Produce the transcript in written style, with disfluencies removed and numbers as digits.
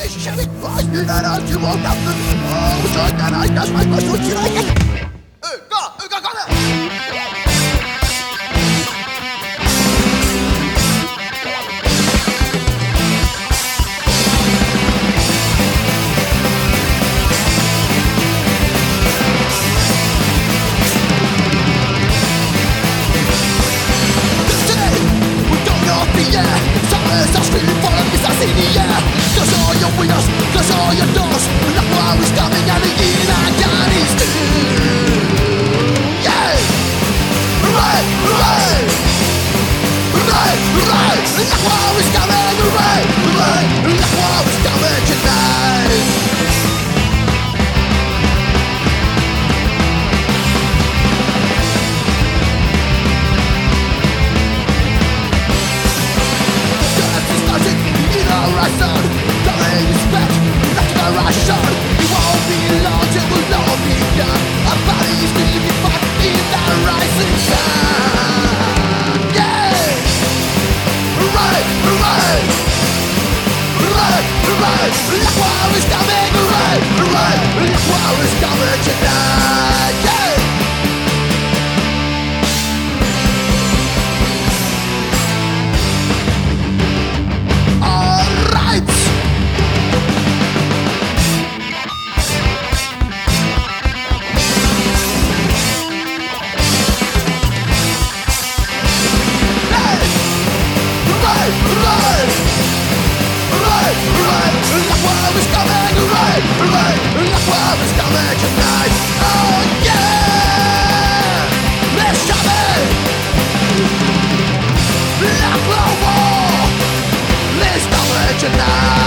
Close all your doors, the war is coming and the Irakan is due. Yeah! Hooray! Hooray! Hooray! Hooray! The war is coming! Hooray! Hooray! The war is coming tonight! La war is coming, hooray, hooray! La war is coming tonight, yeah! Alright! Hey! Hooray, hooray! Hooray, hooray! La war is coming, hooray, hooray! La war is coming tonight, oh yeah! Let's shove it! La war, let's stop it tonight!